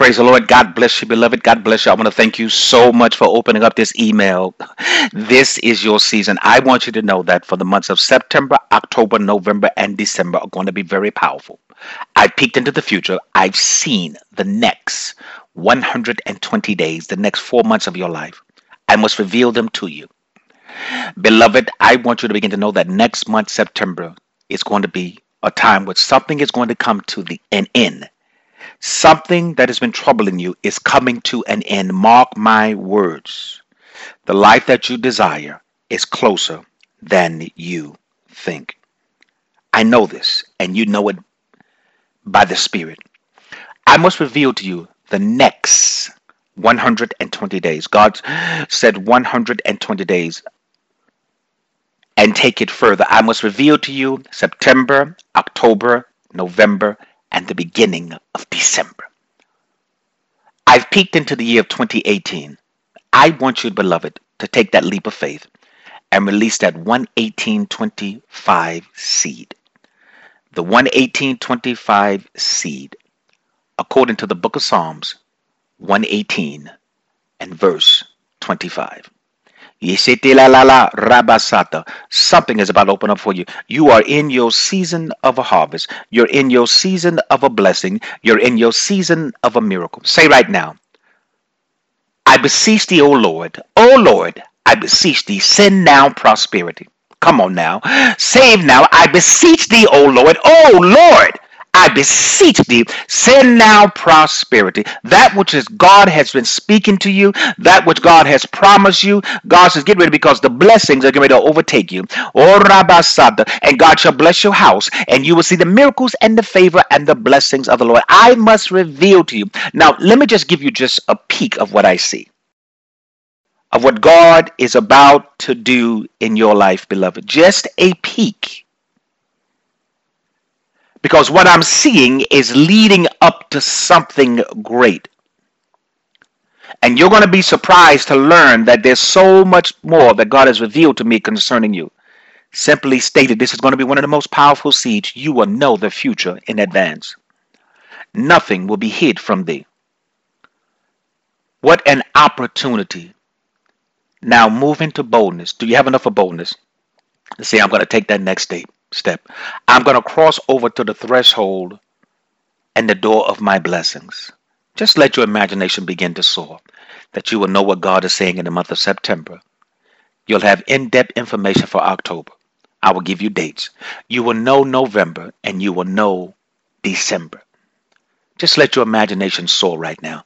Praise the Lord. God bless you, beloved. God bless you. I want to thank you so much for opening up this email. This is your season. I want you to know that for the months of September, October, November, and December are going to be very powerful. I peeked into the future. I've seen the next 120 days, the next 4 months of your life. I must reveal them to you. Beloved, I want you to begin to know that next month, September, is going to be a time where something is going to come to an end. Something that has been troubling you is coming to an end. Mark my words. The life that you desire is closer than you think. I know this, and you know it by the Spirit. I must reveal to you the next 120 days. God said 120 days and take it further. I must reveal to you September, October, November, and the beginning of December. I've peeked into the year of 2018. I want you, beloved, to take that leap of faith and release that 118.25 seed. The 118.25 seed, according to the book of Psalms 118 and verse 25. Something is about to open up for you. You are in your season of a harvest. You're in your season of a blessing. You're in your season of a miracle. Say right now, I beseech thee, O Lord. O Lord, I beseech thee, send now prosperity. Come on now. Save now. I beseech thee, O Lord. O Lord, I beseech thee, send now prosperity. That which is God has been speaking to you, that which God has promised you, God says, get ready because the blessings are getting ready to overtake you. Oh, Rabasada, and God shall bless your house, and you will see the miracles and the favor and the blessings of the Lord. I must reveal to you. Now, let me just give you just a peek of what I see, of what God is about to do in your life, beloved. Just a peek. Because what I'm seeing is leading up to something great. And you're going to be surprised to learn that there's so much more that God has revealed to me concerning you. Simply stated, this is going to be one of the most powerful seeds. You will know the future in advance. Nothing will be hid from thee. What an opportunity. Now move into boldness. Do you have enough of boldness? See, I'm going to take that next step. I'm going to cross over to the threshold and the door of my blessings. Just let your imagination begin to soar, that you will know what God is saying in the month of September. You'll have in-depth information for October. I will give you dates. You will know November and you will know December. Just let your imagination soar right now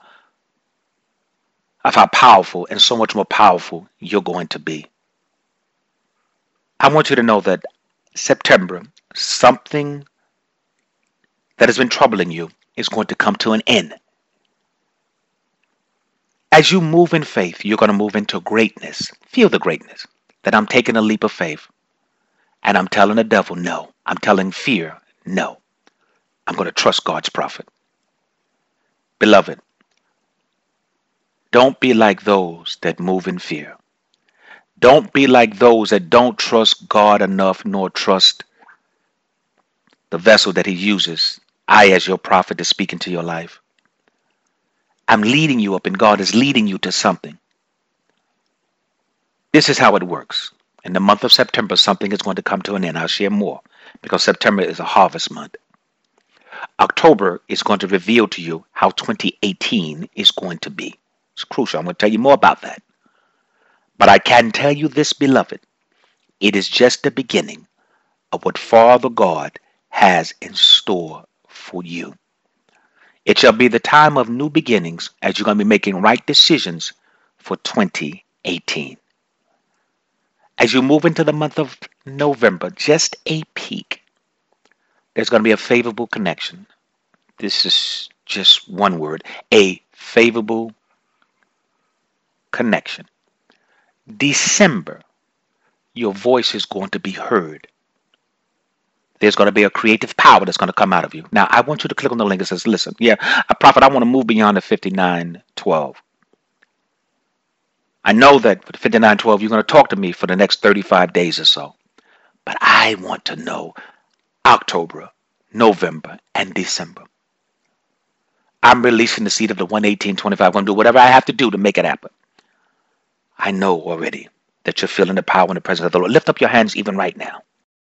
of how powerful and so much more powerful you're going to be. I want you to know that September, something that has been troubling you is going to come to an end. As you move in faith, you're going to move into greatness. Feel the greatness. That I'm taking a leap of faith. And I'm telling the devil, no. I'm telling fear, no. I'm going to trust God's prophet. Beloved, don't be like those that move in fear. Don't be like those that don't trust God enough nor trust the vessel that he uses. I, as your prophet, is speaking to your life. I'm leading you up and God is leading you to something. This is how it works. In the month of September, something is going to come to an end. I'll share more because September is a harvest month. October is going to reveal to you how 2018 is going to be. It's crucial. I'm going to tell you more about that. But I can tell you this, beloved, it is just the beginning of what Father God has in store for you. It shall be the time of new beginnings as you're going to be making right decisions for 2018. As you move into the month of November, just a peek, there's going to be a favorable connection. This is just one word, a favorable connection. December, your voice is going to be heard. There's going to be a creative power that's going to come out of you. Now, I want you to click on the link that says, listen, prophet, I want to move beyond the 5912. I know that for the 5912, you're going to talk to me for the next 35 days or so. But I want to know October, November, and December. I'm releasing the seed of the 118.25. I'm going to do whatever I have to do to make it happen. I know already that you're feeling the power and the presence of the Lord. Lift up your hands even right now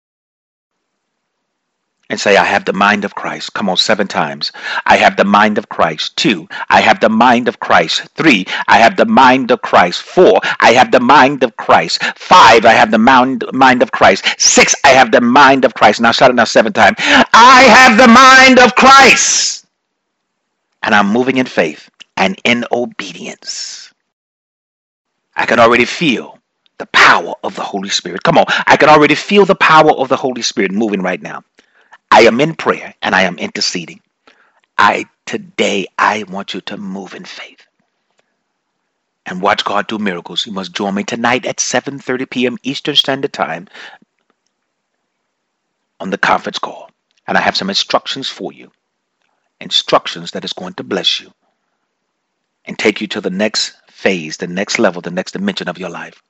and say, I have the mind of Christ. Come on, 7 times. I have the mind of Christ. 2, I have the mind of Christ. 3, I have the mind of Christ. 4, I have the mind of Christ. 5, I have the mind of Christ. 6, I have the mind of Christ. Now shout it now 7 times. I have the mind of Christ. And I'm moving in faith and in obedience. I can already feel the power of the Holy Spirit. Come on. I can already feel the power of the Holy Spirit moving right now. I am in prayer and I am interceding. Today, I want you to move in faith and watch God do miracles. You must join me tonight at 7:30 p.m. Eastern Standard Time on the conference call. And I have some instructions for you. Instructions that is going to bless you and take you to the next phase, the next level, the next dimension of your life.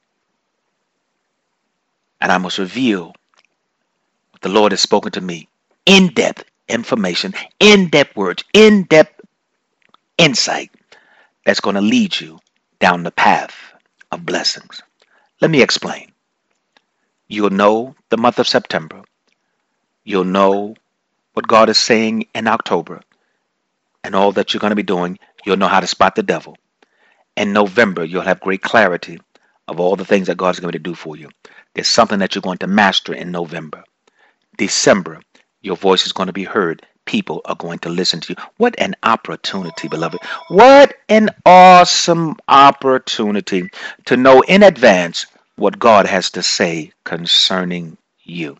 And I must reveal what the Lord has spoken to me. In-depth information, in-depth words, in-depth insight that's going to lead you down the path of blessings. Let me explain. You'll know the month of September. You'll know what God is saying in October and all that you're going to be doing. You'll know how to spot the devil. In November, you'll have great clarity of all the things that God's going to do for you. There's something that you're going to master in November. December, your voice is going to be heard. People are going to listen to you. What an opportunity, beloved. What an awesome opportunity to know in advance what God has to say concerning you.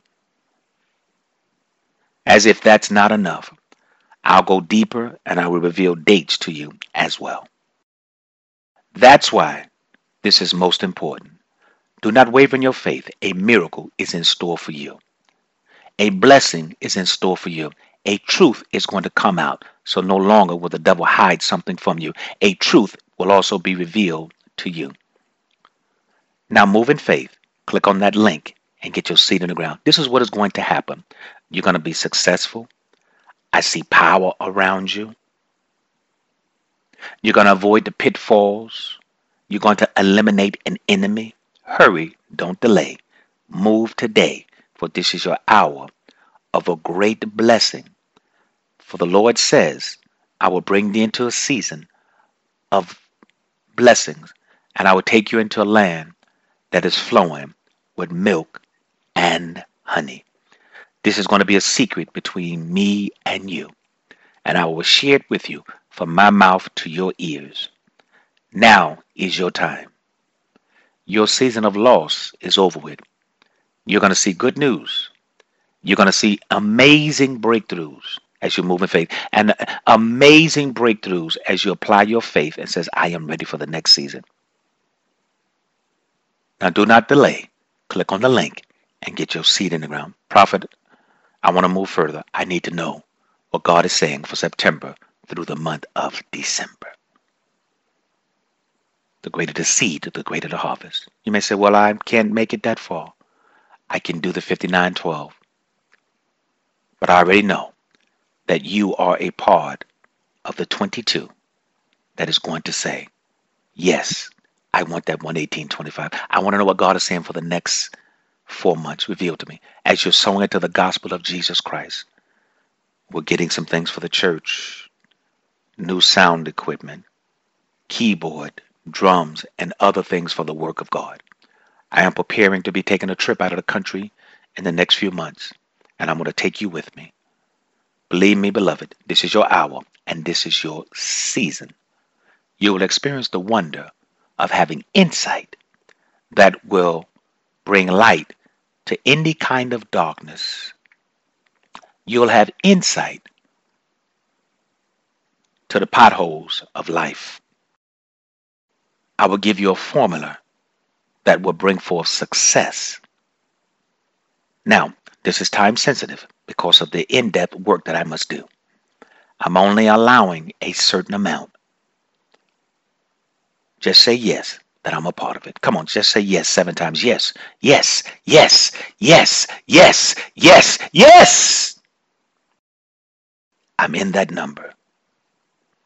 As if that's not enough, I'll go deeper and I will reveal dates to you as well. That's why this is most important. Do not waver in your faith. A miracle is in store for you. A blessing is in store for you. A truth is going to come out. So no longer will the devil hide something from you. A truth will also be revealed to you. Now move in faith. Click on that link and get your seat in the ground. This is what is going to happen. You're going to be successful. I see power around you. You're going to avoid the pitfalls. You're going to eliminate an enemy. Hurry, don't delay. Move today, for this is your hour of a great blessing. For the Lord says, I will bring thee into a season of blessings, and I will take you into a land that is flowing with milk and honey. This is going to be a secret between me and you, and I will share it with you from my mouth to your ears. Now is your time. Your season of loss is over with. You're going to see good news. You're going to see amazing breakthroughs as you move in faith, and amazing breakthroughs as you apply your faith and says, I am ready for the next season. Now do not delay. Click on the link and get your seat in the ground. Prophet, I want to move further. I need to know what God is saying for September through the month of December. The greater the seed, the greater the harvest. You may say, well, I can't make it that far. I can do the 59:12. But I already know that you are a part of the 22 that is going to say, yes, I want that 118.25. I want to know what God is saying for the next 4 months. Revealed to me. As you're sowing into the gospel of Jesus Christ, we're getting some things for the church. New sound equipment, keyboard, drums, and other things for the work of God. I am preparing to be taking a trip out of the country in the next few months, and I'm going to take you with me. Believe me, beloved, this is your hour, and this is your season. You will experience the wonder of having insight that will bring light to any kind of darkness. You'll have insight to the potholes of life. I will give you a formula that will bring forth success. Now, this is time sensitive because of the in-depth work that I must do. I'm only allowing a certain amount. Just say yes, that I'm a part of it. Come on, just say yes 7 times. Yes, yes, yes, yes, yes, yes, yes. I'm in that number.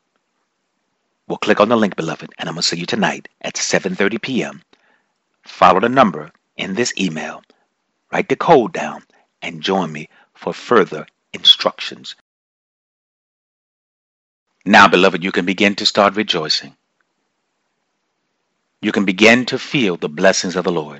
Well, click on the link, beloved, and I'm going to see you tonight at 7:30 p.m. Follow the number in this email, write the code down, and join me for further instructions. Now, beloved, you can begin to start rejoicing. You can begin to feel the blessings of the Lord.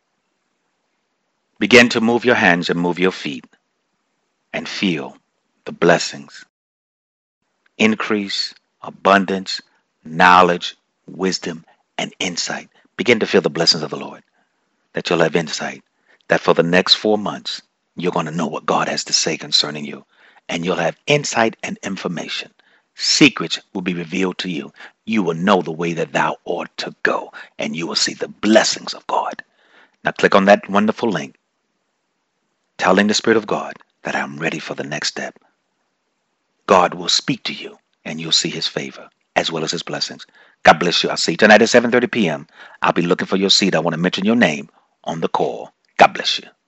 Begin to move your hands and move your feet and feel the blessings. Increase, abundance, knowledge, wisdom, and insight. Begin to feel the blessings of the Lord. That you'll have insight. That for the next 4 months, you're going to know what God has to say concerning you. And you'll have insight and information. Secrets will be revealed to you. You will know the way that thou ought to go. And you will see the blessings of God. Now click on that wonderful link, telling the Spirit of God that I'm ready for the next step. God will speak to you and you'll see his favor as well as his blessings. God bless you. I'll see you tonight at 7:30 p.m. I'll be looking for your seat. I want to mention your name on the call. God bless you.